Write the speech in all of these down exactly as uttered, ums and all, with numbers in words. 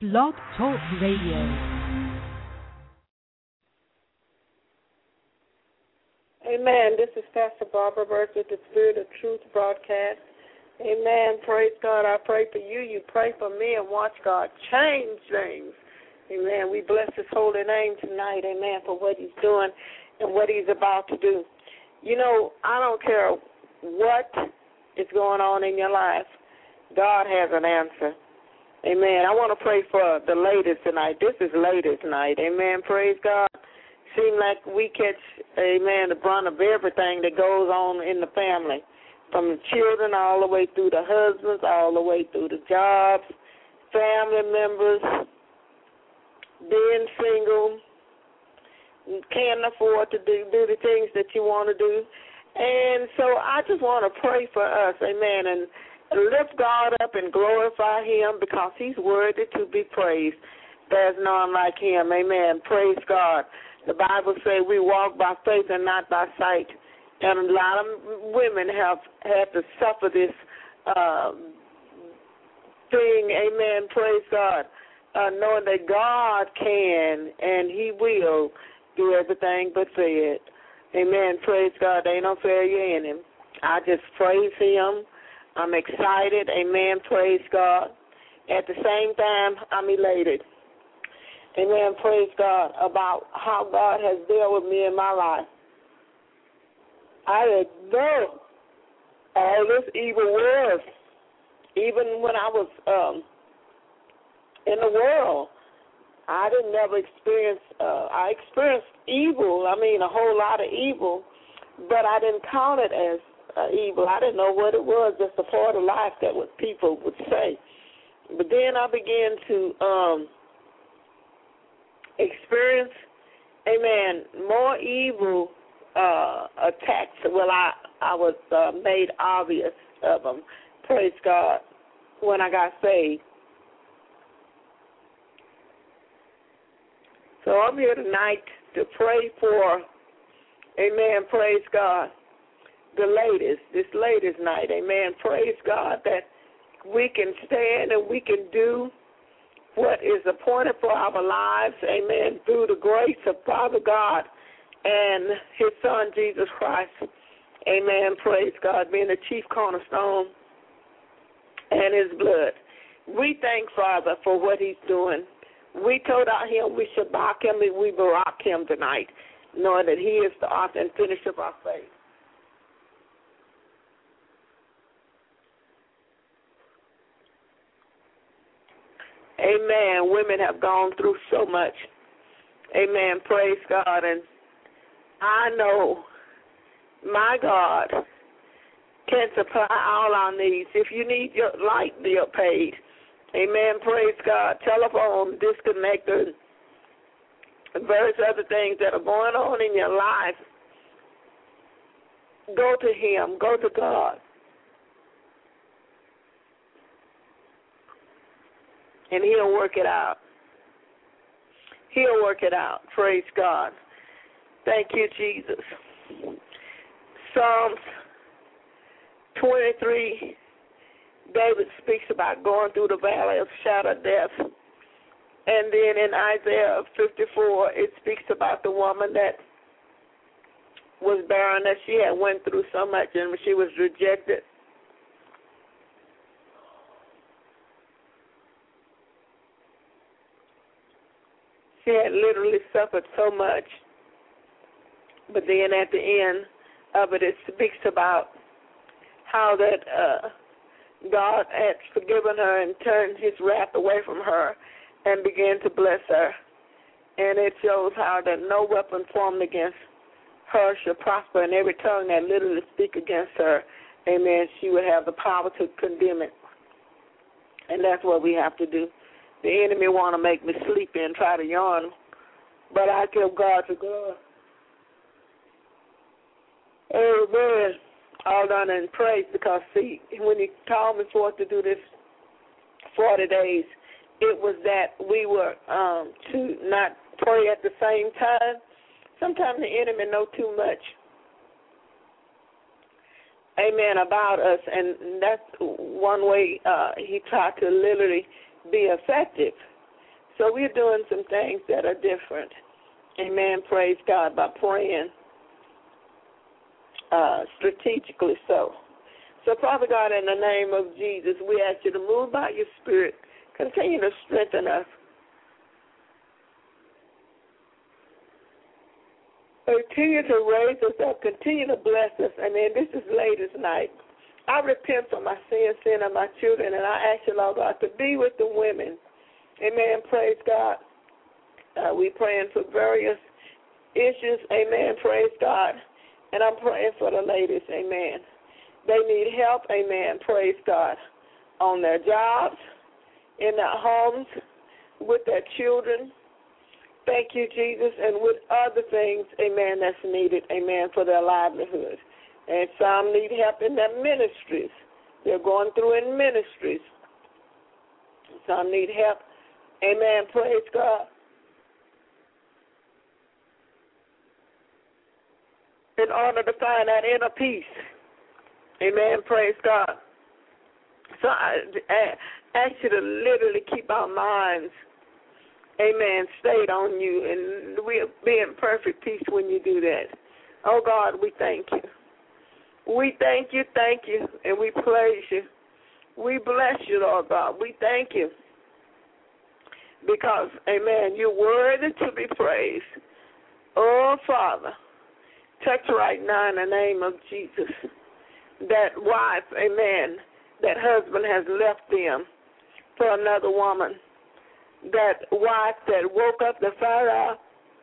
Blog Talk Radio. Amen. This is Pastor Barbara Burke with the Spirit of Truth broadcast. Amen. Praise God. I pray for you. You pray for me and watch God change things. Amen. We bless His holy name tonight. Amen. For what He's doing and what He's about to do. You know, I don't care what is going on in your life. God has an answer. Amen. I want to pray for the ladies tonight. This is ladies' night. Amen. Praise God. Seems like we catch, amen, the brunt of everything that goes on in the family, from the children all the way through the husbands, all the way through the jobs, family members, being single, can't afford to do, do the things that you want to do. And so I just want to pray for us, amen, and lift God up and glorify Him because He's worthy to be praised. There's none like Him. Amen. Praise God. The Bible says we walk by faith and not by sight. And a lot of women have had to suffer this uh, thing. Amen. Praise God. Uh, knowing that God can and He will do everything but fail. Amen. Praise God. There ain't no failure in Him. I just praise Him. I'm excited, amen, praise God. At the same time, I'm elated, amen, praise God, about how God has dealt with me in my life. I didn't know all this evil was, even when I was um, in the world. I didn't never experience, uh, I experienced evil, I mean a whole lot of evil, but I didn't count it as Uh, evil. I didn't know what it was, just a part of life that what people would say. But then I began to um, experience, amen, more evil uh, attacks. Well, I, I was uh, made obvious of them, praise God, when I got saved. So I'm here tonight to pray for, amen, praise God, the ladies, this ladies' night, amen. Praise God that we can stand and we can do what is appointed for our lives, amen, through the grace of Father God and His Son, Jesus Christ, amen. Praise God, being the chief cornerstone and His blood. We thank Father for what He's doing. We told out Him we should back Him and we barak Him tonight, knowing that He is the author and finisher of our faith. Amen. Women have gone through so much. Amen. Praise God. And I know my God can supply all our needs. If you need your light bill paid, amen. Praise God. Telephone disconnected, various other things that are going on in your life, go to Him. Go to God. And He'll work it out. He'll work it out. Praise God. Thank you, Jesus. Psalms twenty-three, David speaks about going through the valley of shadow of death. And then in Isaiah fifty-four, it speaks about the woman that was barren, that she had went through so much and she was rejected. She had literally suffered so much. But then at the end of it, it speaks about how that uh, God had forgiven her and turned His wrath away from her and began to bless her. And it shows how that no weapon formed against her shall prosper, and every tongue that literally speak against her, amen, she would have the power to condemn it. And that's what we have to do. The enemy want to make me sleepy and try to yawn, but I give God to God. Amen. All done in praise because, see, when He called me forth to do this forty days, it was that we were um, to not pray at the same time. Sometimes the enemy know too much, amen, about us, and that's one way uh, he tried to literally be effective. So we're doing some things that are different. Amen. Praise God, by praying uh, strategically so. So, Father God, in the name of Jesus, we ask you to move by your Spirit. Continue to strengthen us. Continue to raise us up. Continue to bless us. Amen. This is ladies' night. I repent for my sins, sin of my children, and I ask you, Lord God, to be with the women. Amen. Praise God. Uh, we praying for various issues. Amen. Praise God. And I'm praying for the ladies. Amen. They need help. Amen. Praise God. On their jobs, in their homes, with their children. Thank you, Jesus. And with other things, amen, that's needed, amen, for their livelihood. And some need help in their ministries. They're going through in ministries. Some need help. Amen. Praise God. In order to find that inner peace. Amen. Praise God. So I, I ask you to literally keep our minds, amen, stayed on you, and we'll be in perfect peace when you do that. Oh, God, we thank you. We thank you, thank you, and we praise you. We bless you, Lord God. We thank you because, amen, you're worthy to be praised. Oh, Father, touch right now in the name of Jesus. That wife, amen, that husband has left them for another woman. That wife that woke up to find out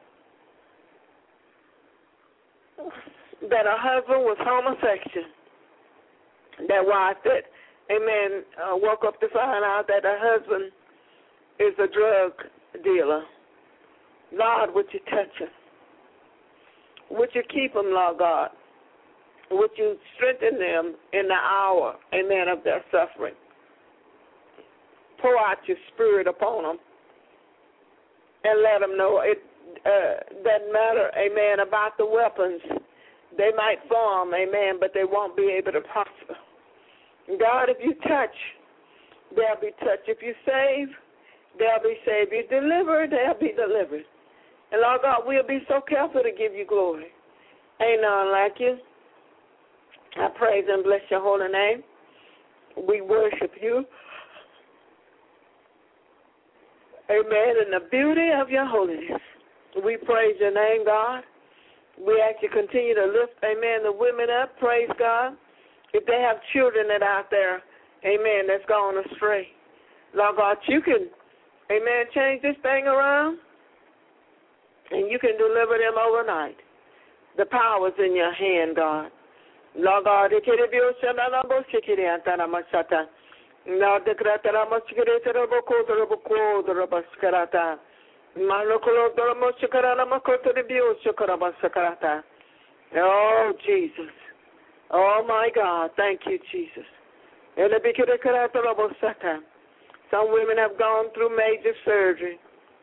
that her husband was homosexual. That wife that, amen, uh, woke up to find out that her husband is a drug dealer. Lord, would you touch him? Would you keep him, Lord God? Would you strengthen them in the hour, amen, of their suffering? Pour out your spirit upon them and let them know it uh, doesn't matter, amen, about the weapons. They might form, amen, but they won't be able to prosper. God, if you touch, they'll be touched. If you save, they'll be saved. If you deliver, they'll be delivered. And, Lord God, we'll be so careful to give you glory. Ain't none like you. I praise and bless your holy name. We worship you. Amen. In the beauty of your holiness, we praise your name, God. We ask you to continue to lift, amen, the women up. Praise God. If they have children that are out there, amen, that's gone astray, Lord God, you can, amen, change this thing around, and you can deliver them overnight. The power's in your hand, God. Lord God, it can be your son, and I'm going to shake it and I'm going to shut up. Now, the Grata Mosquito, the Boko, the Boko, the Rabascarata. Malocolo, the Moscarana, Makoto, the Bio, Shokarabascarata. Oh, Jesus. Oh, my God. Thank you, Jesus. And the Bikira Karata Rabosaka. Some women have gone through major surgery,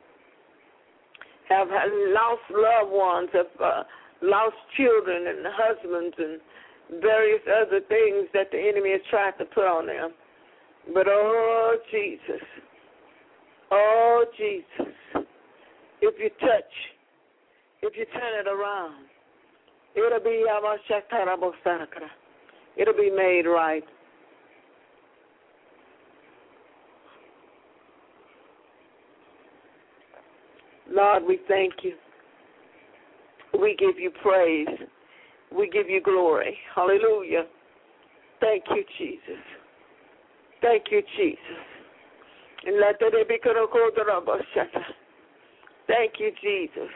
have lost loved ones, have uh, lost children and husbands and various other things that the enemy has tried to put on them. But, oh, Jesus, oh, Jesus, if you touch, if you turn it around, it'll be it'll be made right. Lord, we thank you. We give you praise. We give you glory. Hallelujah. Thank you, Jesus. Thank you, Jesus. And let the be Thank you, Jesus.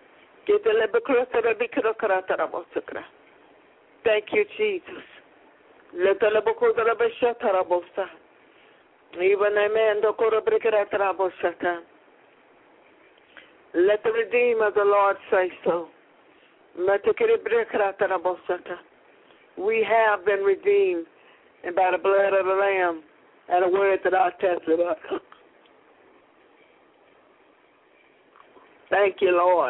Thank you, Jesus. Let the even amen. Let the Redeemer of the Lord say so. We have been redeemed and by the blood of the Lamb and the word that I testify. Thank you, Lord.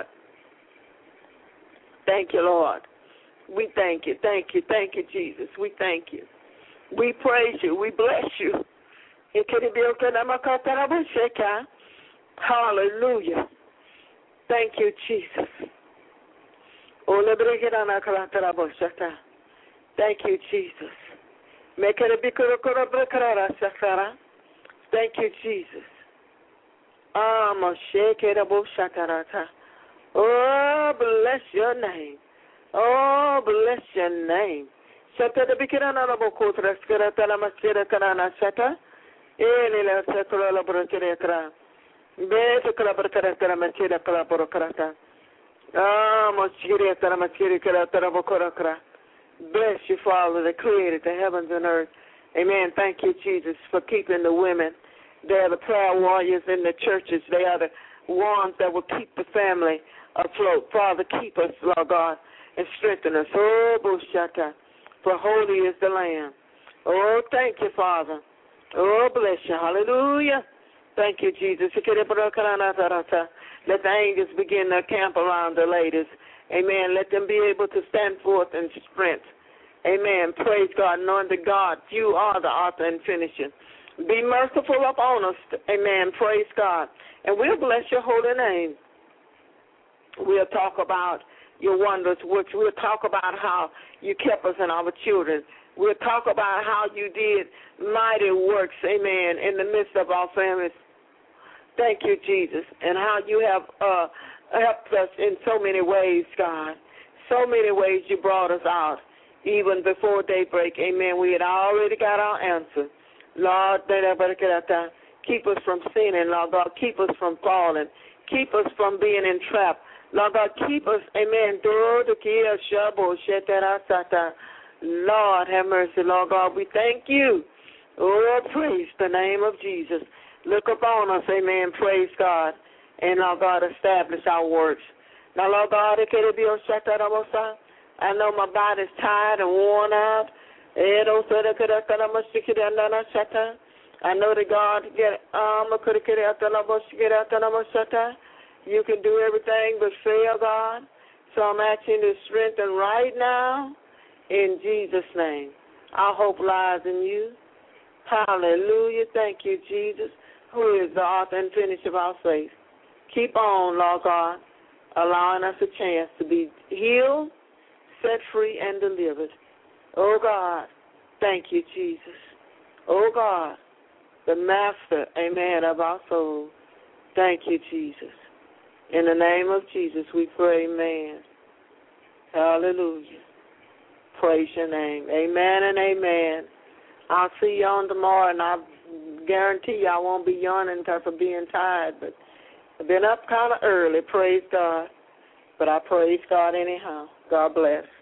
Thank you, Lord. We thank you, thank you, thank you, Jesus. We thank you. We praise you. We bless you. Hallelujah. Thank you, Jesus. Thank you, Jesus. Thank you, Jesus. Oh, bless your name. Oh, bless your name. Shata the Bikirana Bokotra, Skara, Masira, Karana, Shata, Elila, Sakura, Laboratoria, Beta Collaboratora, Masira, Collaboratorata. Ah, Moshiria, Taramasiri, Tarabokorokra. Bless you, Father, that created the heavens and earth. Amen. Thank you, Jesus, for keeping the women. They are the prayer warriors in the churches. They are the ones that will keep the family afloat. Father, keep us, Lord God, and strengthen us. Oh, Bushata, for holy is the Lamb. Oh, thank you, Father. Oh, bless you. Hallelujah. Thank you, Jesus. Let the angels begin to camp around the ladies. Amen. Let them be able to stand forth in strength. Amen. Praise God, knowing that God, you are the author and finisher. Be merciful upon us. Amen. Praise God. And we'll bless your holy name. We'll talk about your wondrous works. We'll talk about how you kept us and our children. We'll talk about how you did mighty works, amen, in the midst of our families. Thank you, Jesus, and how you have uh, helped us in so many ways, God. So many ways you brought us out, even before daybreak, amen. We had already got our answer. Lord, keep us from sinning, Lord God. Keep us from falling. Keep us from being entrapped. Lord God, keep us, amen. Lord, have mercy, Lord God. We thank you. Oh, praise the name of Jesus. Look upon us, amen. Praise God. And, Lord God, establish our works. Now, Lord God, I know my body's tired and worn out. I know that God, you can do everything but fail, God. So I'm asking you to strengthen right now in Jesus' name. Our hope lies in you. Hallelujah. Thank you, Jesus, who is the author and finisher of our faith. Keep on, Lord God, allowing us a chance to be healed, set free, and delivered. Oh, God, thank you, Jesus. Oh, God, the master, amen, of our soul. Thank you, Jesus. In the name of Jesus, we pray, amen. Hallelujah. Praise your name. Amen and amen. I'll see you on tomorrow, and I guarantee you I won't be yawning because of being tired, but I've been up kind of early, praise God. But I praise God anyhow. God bless.